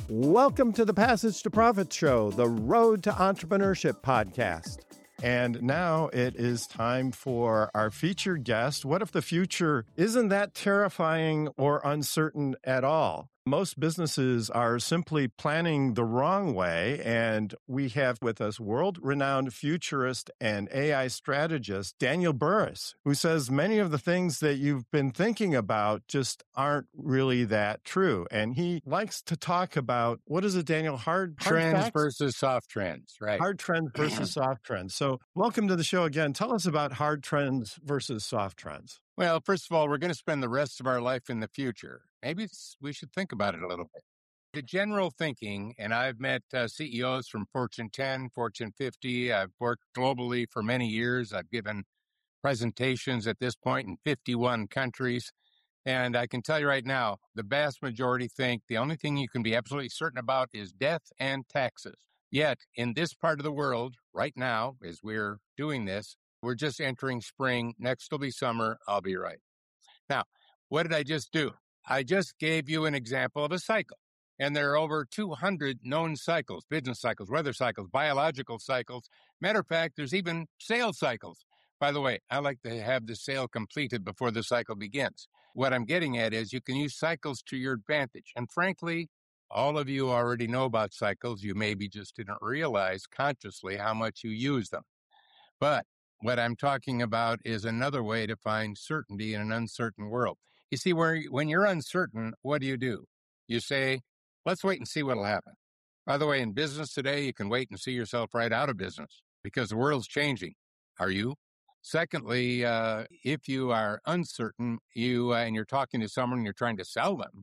Welcome to the Passage to Profit Show, the Road to Entrepreneurship podcast. And now it is time for our featured guest. What if the future isn't that terrifying or uncertain at all? Most businesses are simply planning the wrong way, and we have with us world-renowned futurist and AI strategist Daniel Burrus, who says many of the things that you've been thinking about just aren't really that true. And he likes to talk about, what is it, Daniel? Hard trends facts? versus soft trends, right? Hard trends versus soft trends. So welcome to the show again. Tell us about hard trends versus soft trends. Well, first of all, we're going to spend the rest of our life in the future. Maybe we should think about it a little bit. The general thinking, and I've met CEOs from Fortune 10, Fortune 50. I've worked globally for many years. I've given presentations at this point in 51 countries. And I can tell you right now, the vast majority think the only thing you can be absolutely certain about is death and taxes. Yet, in this part of the world, right now, as we're doing this, we're just entering spring. Next will be summer. I'll be right. Now, what did I just do? I just gave you an example of a cycle. And there are over 200 known cycles, business cycles, weather cycles, biological cycles. Matter of fact, there's even sales cycles. By the way, I like to have the sale completed before the cycle begins. What I'm getting at is you can use cycles to your advantage. And frankly, all of you already know about cycles. You maybe just didn't realize consciously how much you use them. But what I'm talking about is another way to find certainty in an uncertain world. You see, when you're uncertain, what do? You say, let's wait and see what'll happen. By the way, in business today, you can wait and see yourself right out of business because the world's changing. Are you? Secondly, if you are uncertain, and you're talking to someone and you're trying to sell them,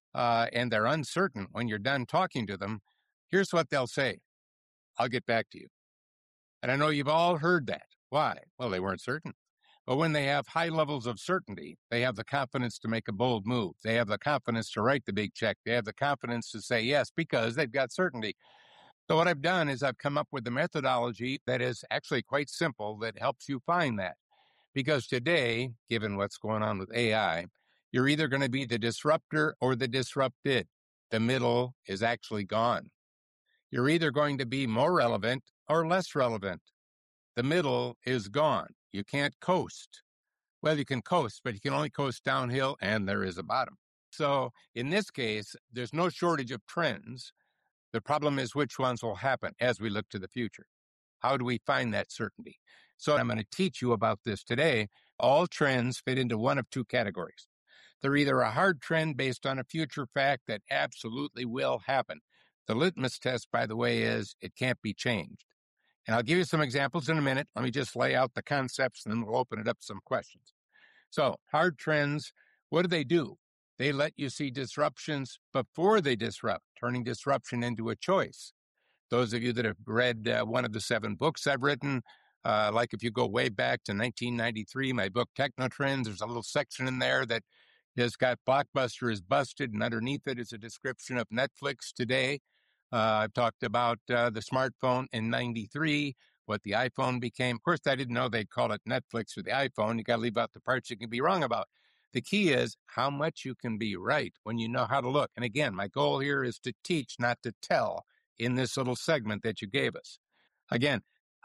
and they're uncertain when you're done talking to them, here's what they'll say. I'll get back to you. And I know you've all heard that. Why? Well, they weren't certain. But when they have high levels of certainty, they have the confidence to make a bold move. They have the confidence to write the big check. They have the confidence to say yes because they've got certainty. So what I've done is I've come up with a methodology that is actually quite simple that helps you find that. Because today, given what's going on with AI, you're either going to be the disruptor or the disrupted. The middle is actually gone. You're either going to be more relevant or less relevant. The middle is gone. You can't coast. Well, you can coast, but you can only coast downhill, and there is a bottom. So in this case, there's no shortage of trends. The problem is which ones will happen as we look to the future. How do we find that certainty? So I'm going to teach you about this today. All trends fit into one of two categories. They're either a hard trend based on a future fact that absolutely will happen. The litmus test, by the way, is it can't be changed. And I'll give you some examples in a minute. Let me just lay out the concepts, and then we'll open it up to some questions. So hard trends, what do? They let you see disruptions before they disrupt, turning disruption into a choice. Those of you that have read one of the 7 books I've written, like if you go way back to 1993, my book Technotrends, there's a little section in there that has got Blockbuster is busted, and underneath it is a description of Netflix today. I've talked about the smartphone in 93, what the iPhone became. Of course, I didn't know they'd call it Netflix or the iPhone. You got to leave out the parts you can be wrong about. The key is how much you can be right when you know how to look. And again, my goal here is to teach, not to tell in this little segment that you gave us. Again,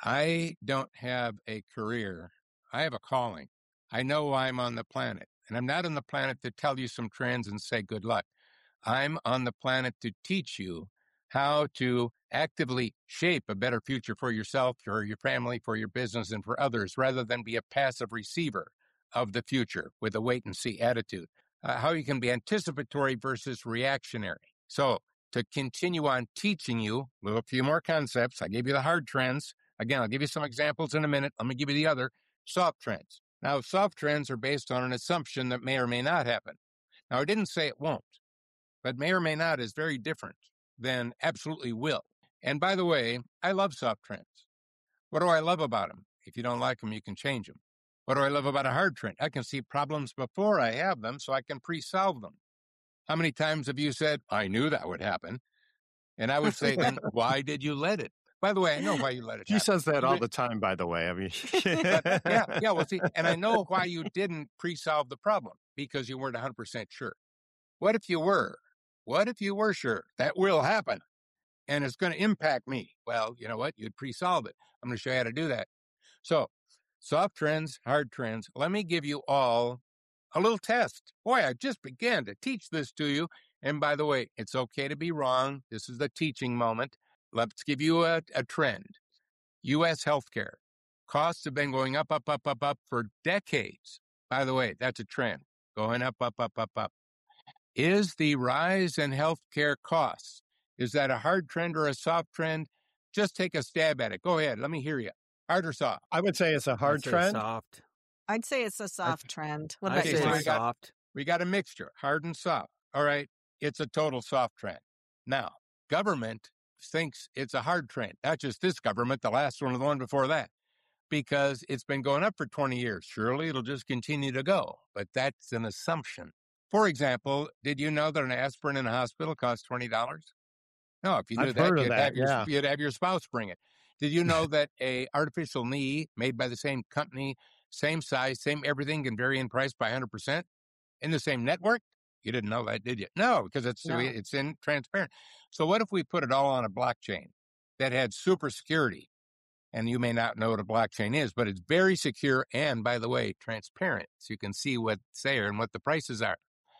I don't have a career. I have a calling. I know why I'm on the planet. And I'm not on the planet to tell you some trends and say good luck. I'm on the planet to teach you how to actively shape a better future for yourself, for your family, for your business, and for others, rather than be a passive receiver of the future with a wait-and-see attitude. How you can be anticipatory versus reactionary. So to continue on teaching you a few more concepts, I gave you the hard trends. Again, I'll give you some examples in a minute. Let me give you the other soft trends. Now, soft trends are based on an assumption that may or may not happen. Now, I didn't say it won't, but may or may not is very different than absolutely will. And by the way, I love soft trends. What do I love about them? If you don't like them, you can change them. What do I love about a hard trend? I can see problems before I have them so I can pre-solve them. How many times have you said, I knew that would happen? And I would say, then why did you let it? By the way, I know why you let it happen. He says that all the time, by the way. I mean, well, see, and I know why you didn't pre-solve the problem, because you weren't 100% sure. What if you were? What if you were sure that will happen and it's going to impact me? Well, you know what? You'd pre-solve it. I'm going to show you how to do that. So, soft trends, hard trends. Let me give you all a little test. Boy, I just began to teach this to you. And by the way, it's okay to be wrong. This is the teaching moment. Let's give you a trend. U.S. healthcare. Costs have been going up, up, up, up, up for decades. By the way, that's a trend. Going up, up, up, up, up. Is the rise in healthcare costs, is that a hard trend or a soft trend? Just take a stab at it. Go ahead. Let me hear you. Hard or soft? I would say it's a hard trend. Soft. I'd say it's a soft trend. What I'd about say you, it's Mark? soft. We got a mixture, hard and soft. All right. It's a total soft trend. Now, government thinks it's a hard trend. Not just this government, the last one or the one before that, because it's been going up for 20 years. Surely it'll just continue to go. But that's an assumption. For example, did you know that an aspirin in a hospital costs $20? No, if you knew I've heard of that, you'd have your spouse bring it. Did you know that a artificial knee made by the same company, same size, same everything, can vary in price by 100% in the same network? You didn't know that, did you? No, because it's in transparent. So what if we put it all on a blockchain that had super security? And you may not know what a blockchain is, but it's very secure and, by the way, transparent. So you can see what's there and what the prices are.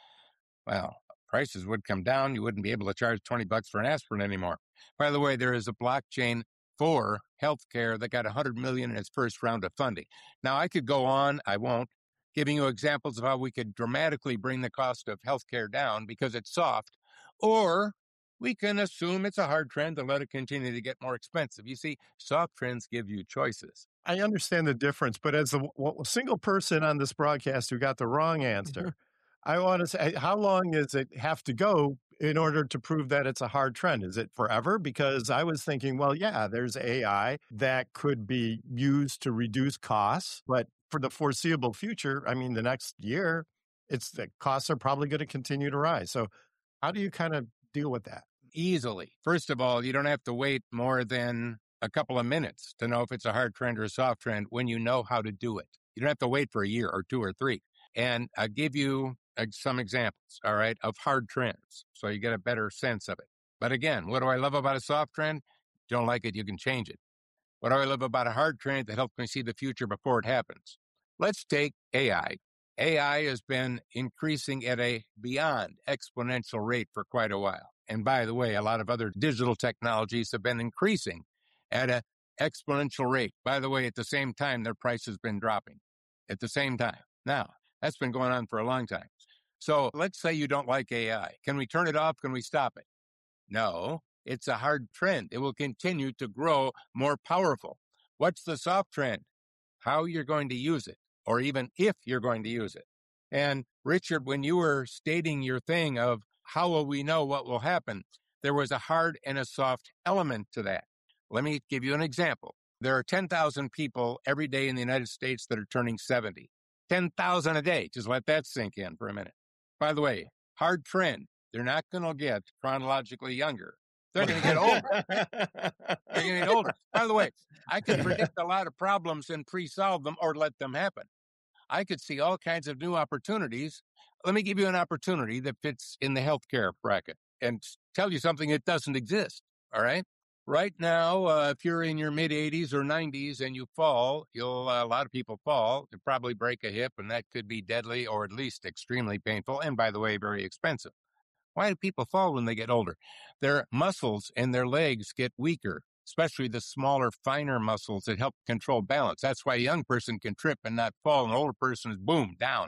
Well, prices would come down. You wouldn't be able to charge $20 for an aspirin anymore. By the way, there is a blockchain for healthcare that got $100 million in its first round of funding. Now, I could go on. I won't. Giving you examples of how we could dramatically bring the cost of healthcare down because it's soft, or we can assume it's a hard trend and let it continue to get more expensive. You see, soft trends give you choices. I understand the difference, but as a single person on this broadcast who got the wrong answer, I want to say, how long does it have to go in order to prove that it's a hard trend? Is it forever? Because I was thinking, well, yeah, there's AI that could be used to reduce costs, but for the foreseeable future, I mean, the next year, the costs are probably going to continue to rise. So how do you kind of deal with that? Easily. First of all, you don't have to wait more than a couple of minutes to know if it's a hard trend or a soft trend when you know how to do it. You don't have to wait for a year or 2 or 3. And I'll give you some examples, all right, of hard trends so you get a better sense of it. But again, what do I love about a soft trend? Don't like it, you can change it. What do I love about a hard trend that helps me see the future before it happens? Let's take AI. AI has been increasing at a beyond exponential rate for quite a while. And by the way, a lot of other digital technologies have been increasing at an exponential rate. By the way, at the same time, their price has been dropping at the same time. Now, that's been going on for a long time. So let's say you don't like AI. Can we turn it off? Can we stop it? No, it's a hard trend. It will continue to grow more powerful. What's the soft trend? How you're going to use it, or even if you're going to use it. And Richard, when you were stating your thing of how will we know what will happen, there was a hard and a soft element to that. Let me give you an example. There are 10,000 people every day in the United States that are turning 70. 10,000 a day. Just let that sink in for a minute. By the way, hard trend. They're not going to get chronologically younger. They're going to get older. They're going to get older. By the way, I could predict a lot of problems and pre-solve them or let them happen. I could see all kinds of new opportunities. Let me give you an opportunity that fits in the healthcare bracket and tell you something that doesn't exist. All right. Right now, if you're in your mid 80s or 90s and you fall, a lot of people fall. You'll probably break a hip, and that could be deadly or at least extremely painful. And by the way, very expensive. Why do people fall when they get older? Their muscles in their legs get weaker, especially the smaller, finer muscles that help control balance. That's why a young person can trip and not fall. An older person is, boom, down.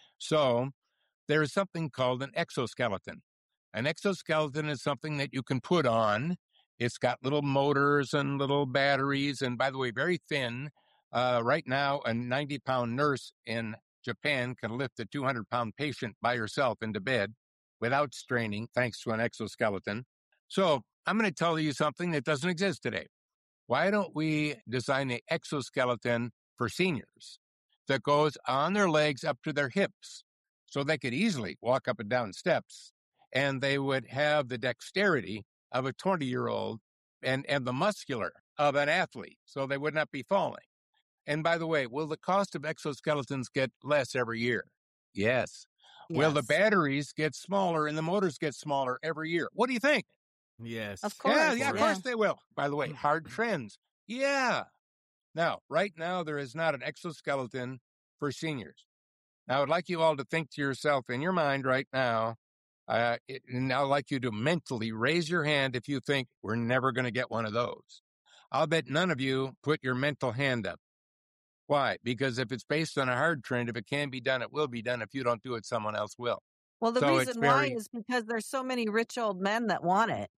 So there is something called an exoskeleton. An exoskeleton is something that you can put on. It's got little motors and little batteries. And by the way, very thin. Right now, a 90-pound nurse in Japan can lift a 200-pound patient by herself into bed without straining, thanks to an exoskeleton. So I'm going to tell you something that doesn't exist today. Why don't we design an exoskeleton for seniors that goes on their legs up to their hips so they could easily walk up and down steps, and they would have the dexterity of a 20-year-old and the muscular of an athlete, so they would not be falling. And by the way, will the cost of exoskeletons get less every year? Yes. Well, the Yes. batteries get smaller and the motors get smaller every year. What do you think? Yes. Of course. Yeah, of course they will. By the way, hard trends. Yeah. Now, right now, there is not an exoskeleton for seniors. Now, I'd like you all to think to yourself in your mind right now, and I'd like you to mentally raise your hand if you think we're never going to get one of those. I'll bet none of you put your mental hand up. Why? Because if it's based on a hard trend, if it can be done, it will be done. If you don't do it, someone else will. Well, the So it's reason why very- is because there's so many rich old men that want it.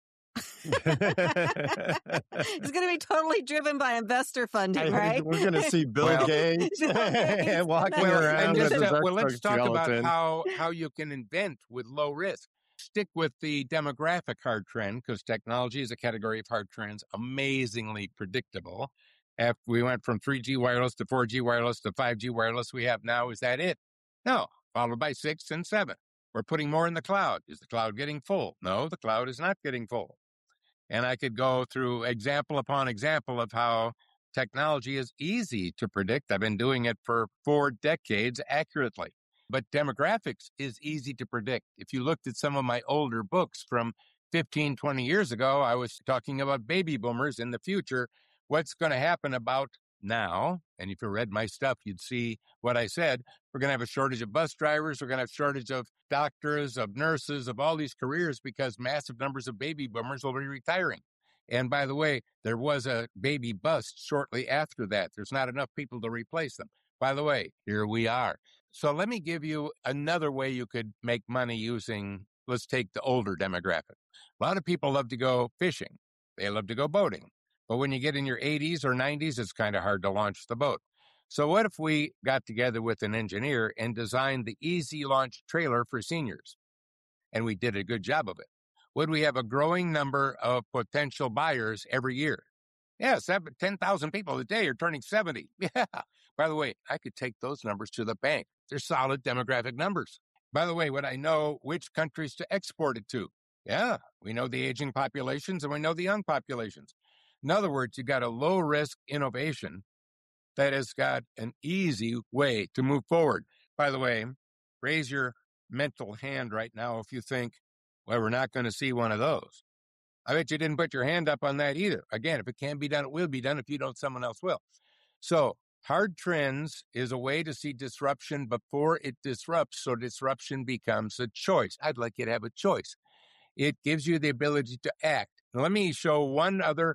It's going to be totally driven by investor funding, right? We're going to see Bill Well- Gates walking Well, around and with just, his let's talk about exoskeleton. how you can invent with low risk. Stick with the demographic hard trend because technology is a category of hard trends, amazingly predictable. After we went from 3G wireless to 4G wireless to 5G wireless, we have now, is that it? No, followed by 6 and 7. We're putting more in the cloud. Is the cloud getting full? No, the cloud is not getting full. And I could go through example upon example of how technology is easy to predict. I've been doing it for 4 decades accurately. But demographics is easy to predict. If you looked at some of my older books from 15, 20 years ago, I was talking about baby boomers in the future. What's going to happen about now? And if you read my stuff, you'd see what I said. We're going to have a shortage of bus drivers. We're going to have a shortage of doctors, of nurses, of all these careers because massive numbers of baby boomers will be retiring. And by the way, there was a baby bust shortly after that. There's not enough people to replace them. By the way, here we are. So let me give you another way you could make money using, let's take the older demographic. A lot of people love to go fishing. They love to go boating. But when you get in your 80s or 90s, it's kind of hard to launch the boat. So what if we got together with an engineer and designed the easy launch trailer for seniors? And we did a good job of it. Would we have a growing number of potential buyers every year? Yeah, 10,000 people a day are turning 70. Yeah. By the way, I could take those numbers to the bank. They're solid demographic numbers. By the way, would I know which countries to export it to? Yeah, we know the aging populations and we know the young populations. In other words, you got a low-risk innovation that has got an easy way to move forward. By the way, raise your mental hand right now if you think, well, we're not going to see one of those. I bet you didn't put your hand up on that either. Again, if it can be done, it will be done. If you don't, someone else will. So hard trends is a way to see disruption before it disrupts, so disruption becomes a choice. I'd like you to have a choice. It gives you the ability to act. Now, let me show one other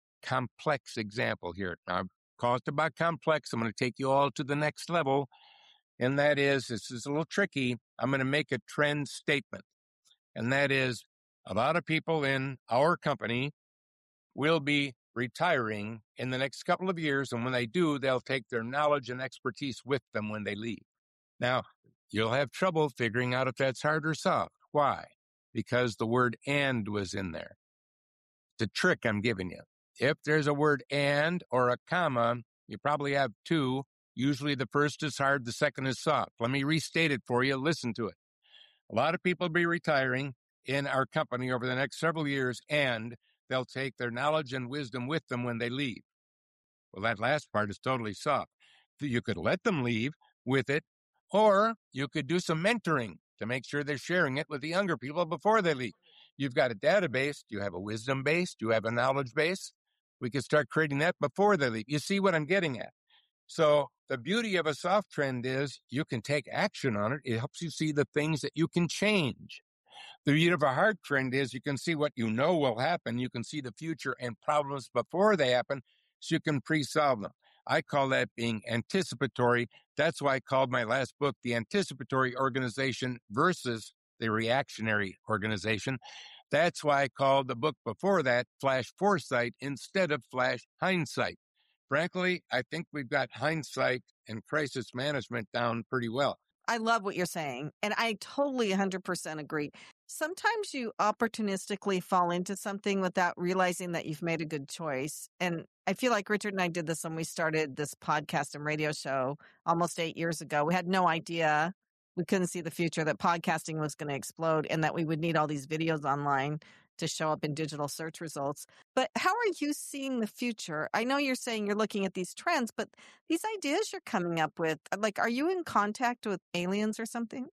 complex example here. Now, I've talked about complex. I'm going to take you all to the next level, and that is, this is a little tricky. I'm going to make a trend statement, and that is, a lot of people in our company will be retiring in the next couple of years, and when they do, they'll take their knowledge and expertise with them when they leave. Now, you'll have trouble figuring out if that's hard or soft. Why? Because the word "and" was in there. It's a trick I'm giving you. If there's a word "and" or a comma, you probably have two. Usually the first is hard, the second is soft. Let me restate it for you. Listen to it. A lot of people will be retiring in our company over the next several years, and they'll take their knowledge and wisdom with them when they leave. Well, that last part is totally soft. You could let them leave with it, or you could do some mentoring to make sure they're sharing it with the younger people before they leave. You've got a database. You have a wisdom base. You have a knowledge base. We could start creating that before they leave. You see what I'm getting at? So the beauty of a soft trend is you can take action on it. It helps you see the things that you can change. The beauty of a hard trend is you can see what you know will happen. You can see the future and problems before they happen, so you can pre-solve them. I call that being anticipatory. That's why I called my last book The Anticipatory Organization versus the Reactionary Organization. That's why I called the book before that Flash Foresight instead of Flash Hindsight. Frankly, I think we've got hindsight and crisis management down pretty well. I love what you're saying. And I totally 100% agree. Sometimes you opportunistically fall into something without realizing that you've made a good choice. And I feel like Richard and I did this when we started this podcast and radio show almost 8 years ago. We had no idea. We couldn't see the future that podcasting was going to explode and that we would need all these videos online to show up in digital search results. But how are you seeing the future? I know you're saying you're looking at these trends, but these ideas you're coming up with, like, are you in contact with aliens or something?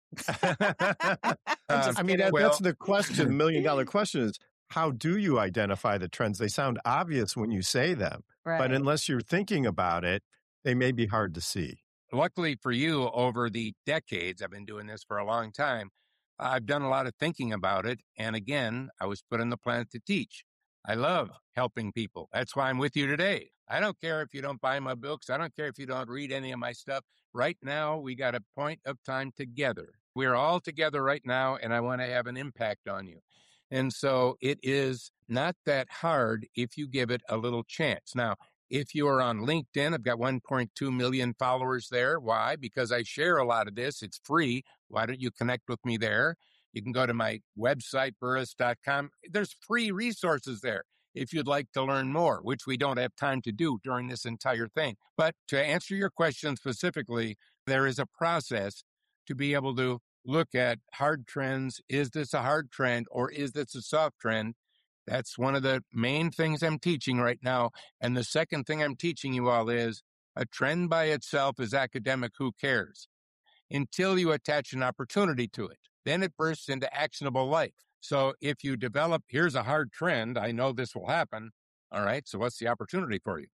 I mean, that's the question. The million-dollar question is, how do you identify the trends? They sound obvious when you say them, but Right. unless you're thinking about it, they may be hard to see. Luckily for you, over the decades, I've been doing this for a long time, I've done a lot of thinking about it. And again, I was put on the planet to teach. I love helping people. That's why I'm with you today. I don't care if you don't buy my books. I don't care if you don't read any of my stuff. Right now, we got a point of time together. We're all together right now, and I want to have an impact on you. And so it is not that hard if you give it a little chance. Now, if you are on LinkedIn, I've got 1.2 million followers there. Why? Because I share a lot of this. It's free. Why don't you connect with me there? You can go to my website, burris.com. There's free resources there if you'd like to learn more, which we don't have time to do during this entire thing. But to answer your question specifically, there is a process to be able to look at hard trends. Is this a hard trend or is this a soft trend? That's one of the main things I'm teaching right now. And the second thing I'm teaching you all is a trend by itself is academic. Who cares? Until you attach an opportunity to it. Then it bursts into actionable life. So if you develop, here's a hard trend, I know this will happen. All right, so what's the opportunity for you?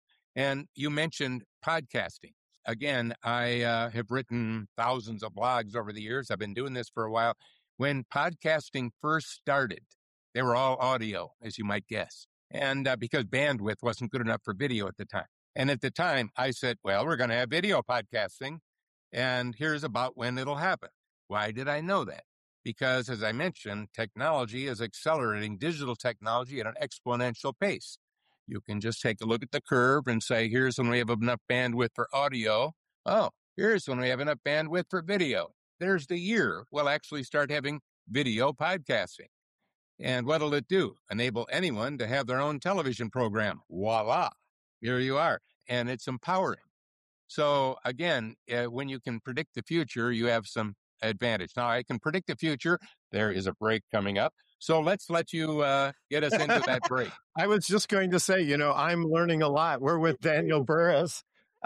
And you mentioned podcasting. Again, I have written thousands of blogs over the years. I've been doing this for a while. When podcasting first started, they were all audio, as you might guess. And because bandwidth wasn't good enough for video at the time. And at the time, I said, well, we're going to have video podcasting. And here's about when it'll happen. Why did I know that? Because, as I mentioned, technology is accelerating, digital technology at an exponential pace. You can just take a look at the curve and say, here's when we have enough bandwidth for audio. Oh, here's when we have enough bandwidth for video. There's the year we'll actually start having video podcasting. And what'll it do? Enable anyone to have their own television program. Voila. Here you are. And it's empowering. So again, when you can predict the future, you have some advantage. Now, I can predict the future. There is a break coming up. So let's let you get us into that break. I was just going to say, I'm learning a lot. We're with Daniel Burris,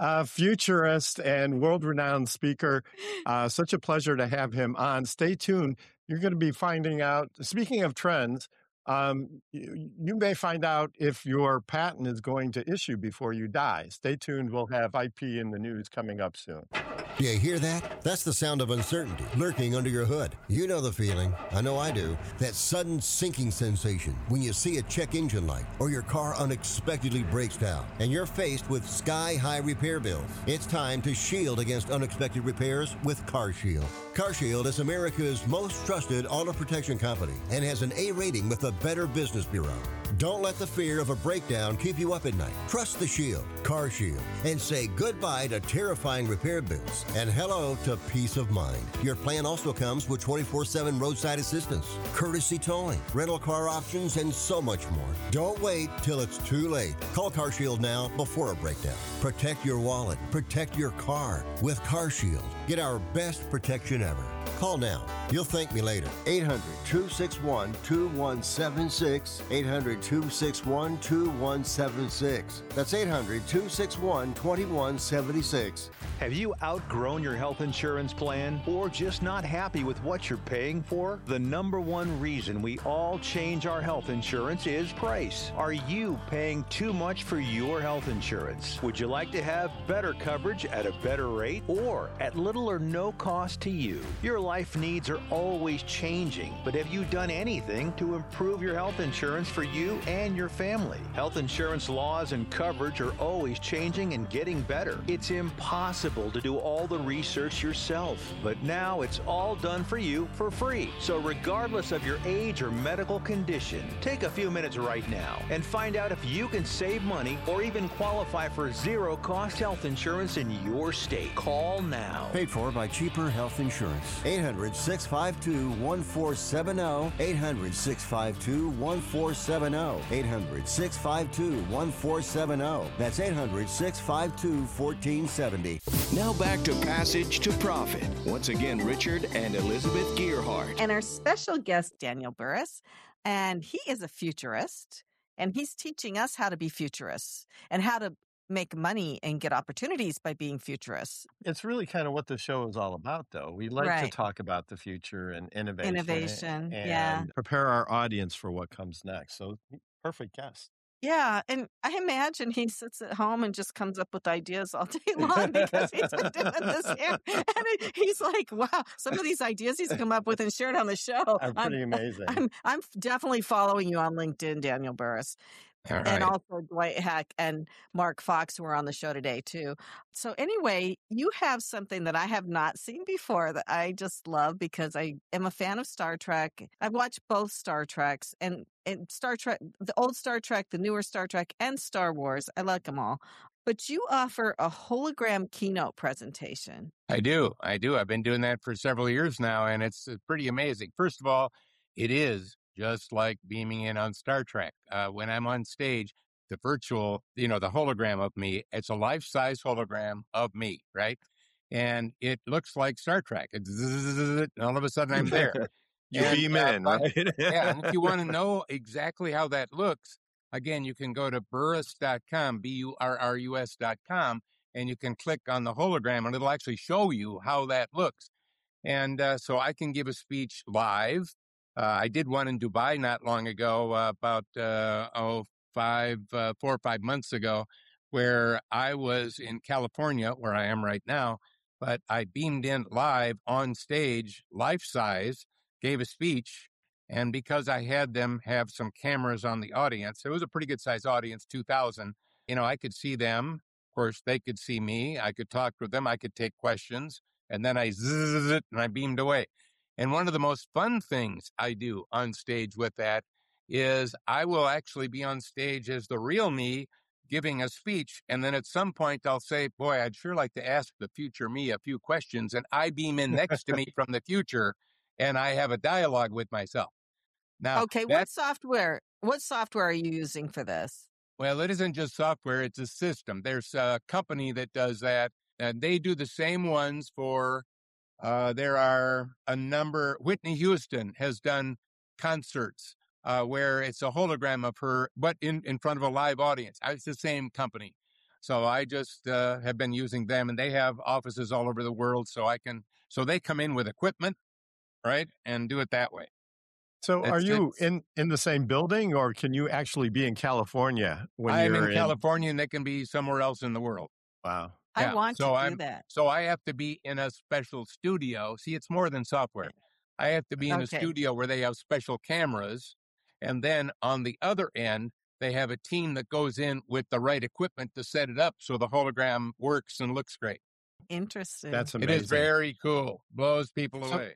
futurist and world-renowned speaker. Such a pleasure to have him on. Stay tuned. You're going to be finding out, speaking of trends, you may find out if your patent is going to issue before you die. Stay tuned. We'll have IP in the news coming up soon. You hear that? That's the sound of uncertainty lurking under your hood. You know the feeling. I know I do. That sudden sinking sensation when you see a check engine light or your car unexpectedly breaks down and you're faced with sky-high repair bills. It's time to shield against unexpected repairs with CarShield. CarShield is America's most trusted auto protection company and has an A rating with the Better Business Bureau. Don't let the fear of a breakdown keep you up at night. Trust the Shield, CarShield, and say goodbye to terrifying repair bills and hello to peace of mind. Your plan also comes with 24/7 roadside assistance, courtesy towing, rental car options, and so much more. Don't wait till it's too late. Call CarShield now before a breakdown. Protect your wallet. Protect your car with CarShield. Get our best protection ever. Call now. You'll thank me later. 800-261-2176. 800-261-2176. That's 800-261-2176. Have you outgrown your health insurance plan or just not happy with what you're paying for? The number one reason we all change our health insurance is price. Are you paying too much for your health insurance? Would you like to have better coverage at a better rate or at little or no cost to you? Your life needs are always changing, but have you done anything to improve your health insurance for you and your family? Health insurance laws and coverage are always changing and getting better. It's impossible to do all the research yourself, but now it's all done for you for free. So regardless of your age or medical condition, take a few minutes right now and find out if you can save money or even qualify for zero-cost health insurance in your state. Call now. Paid for by Cheaper Health Insurance. 800-652-1470. 800-652-1470. 800-652-1470. That's 800-652-1470. Now back to Passage to Profit. Once again, Richard and Elizabeth Gearhart. And our special guest, Daniel Burris. And he is a futurist, and he's teaching us how to be futurists and how to make money and get opportunities by being futurists. It's really kind of what the show is all about, though. We like to Right. talk about the future and innovation Innovation. and Yeah. prepare our audience for what comes next. So, perfect guest. Yeah. And I imagine he sits at home and just comes up with ideas all day long because he's been doing this here. And he's like, wow, some of these ideas he's come up with and shared on the show. Are pretty amazing. I'm definitely following you on LinkedIn, Daniel Burrus. All right. And also Dwight Heck and Mark Fox, who are on the show today, too. So anyway, you have something that I have not seen before that I just love because I am a fan of Star Trek. I've watched both Star Treks and Star Trek, the old Star Trek, the newer Star Trek, and Star Wars. I like them all. But you offer a hologram keynote presentation. I do. I've been doing that for several years now, and it's pretty amazing. First of all, it is just like beaming in on Star Trek. When I'm on stage, the virtual, the hologram of me, it's a life-size hologram of me, right? And it looks like Star Trek. It's and all of a sudden I'm there. You beam in, right? Yeah, and if you want to know exactly how that looks, again, you can go to burrus.com, BURRUS.com, and you can click on the hologram, and it'll actually show you how that looks. And so I can give a speech live. I did one in Dubai not long ago, about 4 or 5 months ago, where I was in California, where I am right now, but I beamed in live on stage, life-size, gave a speech, and because I had them have some cameras on the audience, it was a pretty good-sized audience, 2,000, I could see them. Of course, they could see me. I could talk with them. I could take questions, and then I zzz it, and I beamed away. And one of the most fun things I do on stage with that is I will actually be on stage as the real me giving a speech. And then at some point I'll say, boy, I'd sure like to ask the future me a few questions. And I beam in next to me from the future and I have a dialogue with myself. Now, Okay, what software are you using for this? Well, it isn't just software, it's a system. There's a company that does that, and they do the same ones for, there are a number, Whitney Houston has done concerts where it's a hologram of her, but in front of a live audience. It's the same company. So I just have been using them, and they have offices all over the world, so they come in with equipment, right, and do it that way. So are you in the same building, or can you actually be in California when I'm you're in California, and they can be somewhere else in the world. Wow. I want to do that. So I have to be in a special studio. See, it's more than software. I have to be in a studio where they have special cameras. And then on the other end, they have a team that goes in with the right equipment to set it up so the hologram works and looks great. Interesting. That's amazing. It is very cool. Blows people away.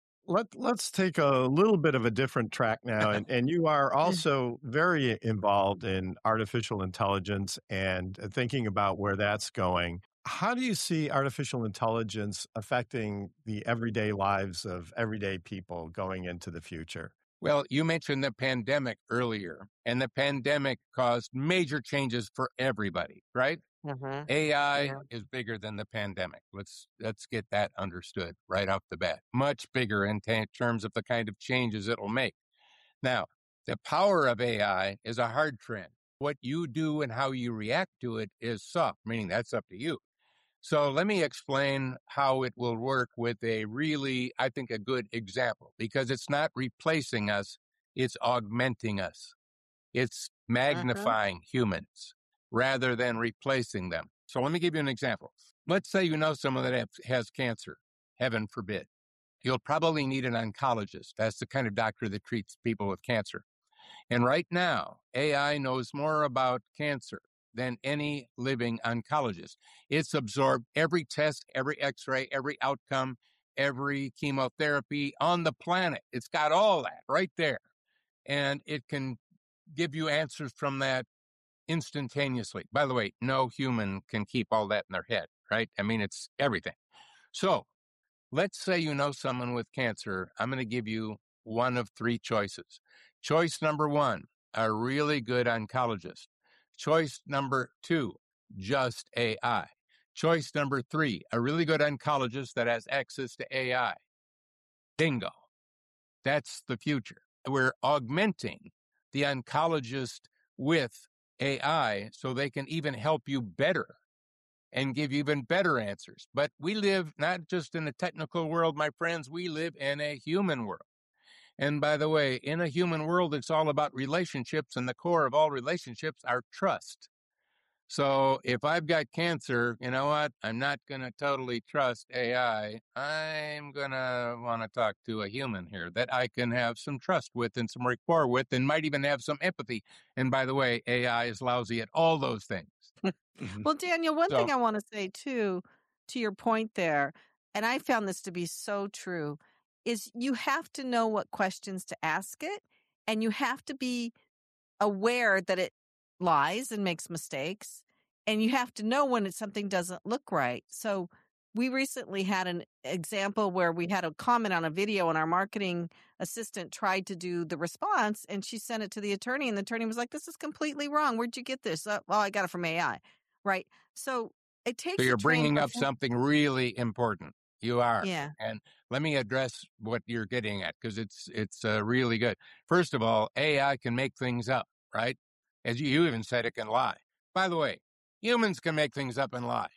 Let's take a little bit of a different track now. And you are also very involved in artificial intelligence and thinking about where that's going. How do you see artificial intelligence affecting the everyday lives of everyday people going into the future? Well, you mentioned the pandemic earlier, and the pandemic caused major changes for everybody, right? Mm-hmm. AI is bigger than the pandemic. Let's get that understood right off the bat. Much bigger in terms of the kind of changes it'll make. Now, the power of AI is a hard trend. What you do and how you react to it is soft, meaning that's up to you. So let me explain how it will work with a really, I think, a good example, because it's not replacing us, it's augmenting us. It's magnifying humans rather than replacing them. So let me give you an example. Let's say you know someone that has cancer, heaven forbid. You'll probably need an oncologist. That's the kind of doctor that treats people with cancer. And right now, AI knows more about cancer than any living oncologist. It's absorbed every test, every x-ray, every outcome, every chemotherapy on the planet. It's got all that right there. And it can give you answers from that instantaneously. By the way, no human can keep all that in their head, right? I mean, it's everything. So let's say you know someone with cancer. I'm going to give you one of three choices. Choice number one, a really good oncologist. Choice number two, just AI. Choice number three, a really good oncologist that has access to AI. Bingo. That's the future. we're augmenting the oncologist with AI so they can even help you better and give you even better answers. But we live not just in a technical world, my friends, we live in a human world. And by the way, in a human world, it's all about relationships, and the core of all relationships are trust. So if I've got cancer, you know what? I'm not going to totally trust AI. I'm going to want to talk to a human here that I can have some trust with and some rapport with and might even have some empathy. And by the way, AI is lousy at all those things. Well, Daniel, one thing I want to say too, to your point there, and I found this to be so true, is you have to know what questions to ask it, and you have to be aware that it lies and makes mistakes, and you have to know when something doesn't look right. So we recently had an example where we had a comment on a video and our marketing assistant tried to do the response, and she sent it to the attorney, and the attorney was like, this is completely wrong. Where'd you get this? Well, I got it from AI, right? So it takes. So you're bringing up something really important. You are. Yeah. And let me address what you're getting at, because it's really good. First of all, AI can make things up, right? As you even said, it can lie. By the way, humans can make things up and lie.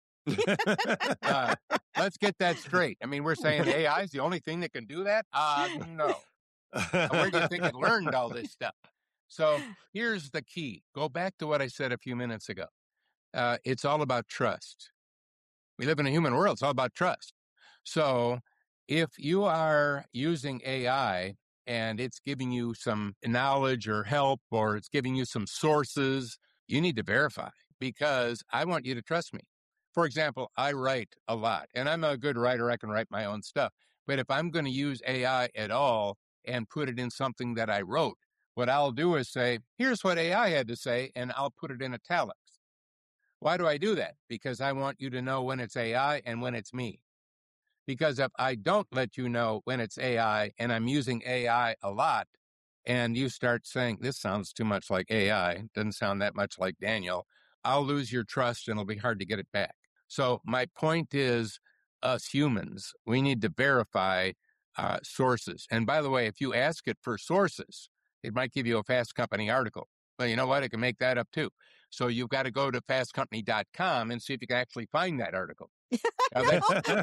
Let's get that straight. I mean, we're saying AI is the only thing that can do that? No. Where do you think it learned all this stuff? So here's the key. Go back to what I said a few minutes ago. It's all about trust. We live in a human world. It's all about trust. So if you are using AI and it's giving you some knowledge or help, or it's giving you some sources, you need to verify, because I want you to trust me. For example, I write a lot, and I'm a good writer. I can write my own stuff. But if I'm going to use AI at all and put it in something that I wrote, what I'll do is say, here's what AI had to say, and I'll put it in italics. Why do I do that? Because I want you to know when it's AI and when it's me. Because if I don't let you know when it's AI and I'm using AI a lot, and you start saying, this sounds too much like AI, doesn't sound that much like Daniel, I'll lose your trust and it'll be hard to get it back. So my point is, us humans, we need to verify sources. And by the way, if you ask it for sources, it might give you a Fast Company article. Well, you know what? It can make that up too. So you've got to go to fastcompany.com and see if you can actually find that article. That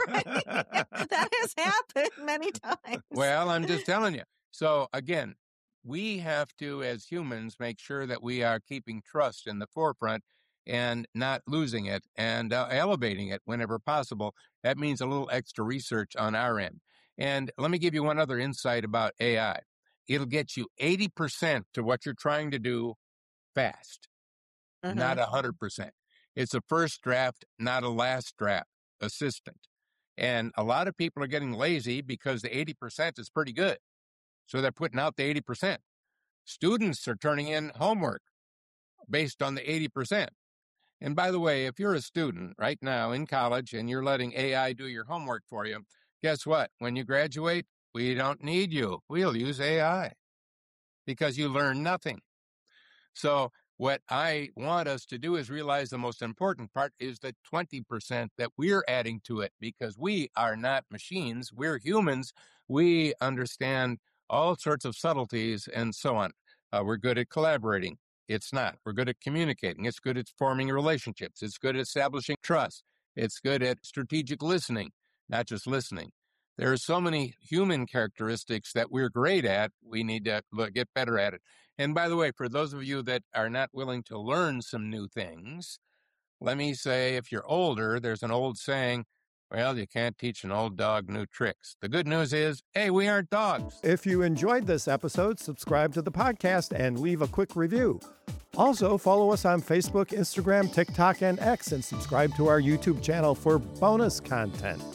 has happened many times. Well, I'm just telling you. So again, we have to, as humans, make sure that we are keeping trust in the forefront and not losing it and elevating it whenever possible. That means a little extra research on our end. And let me give you one other insight about AI. It'll get you 80% to what you're trying to do fast, not 100%. It's a first draft, not a last draft assistant. And a lot of people are getting lazy because the 80% is pretty good. So they're putting out the 80%. Students are turning in homework based on the 80%. And by the way, if you're a student right now in college and you're letting AI do your homework for you, guess what? When you graduate, we don't need you. We'll use AI because you learn nothing. So what I want us to do is realize the most important part is the 20% that we're adding to it, because we are not machines. We're humans. We understand all sorts of subtleties and so on. We're good at collaborating. It's not. We're good at communicating. It's good at forming relationships. It's good at establishing trust. It's good at strategic listening, not just listening. There are so many human characteristics that we're great at. We need to get better at it. And by the way, for those of you that are not willing to learn some new things, let me say, if you're older, there's an old saying, well, you can't teach an old dog new tricks. The good news is, hey, we aren't dogs. If you enjoyed this episode, subscribe to the podcast and leave a quick review. Also, follow us on Facebook, Instagram, TikTok, and X, and subscribe to our YouTube channel for bonus content.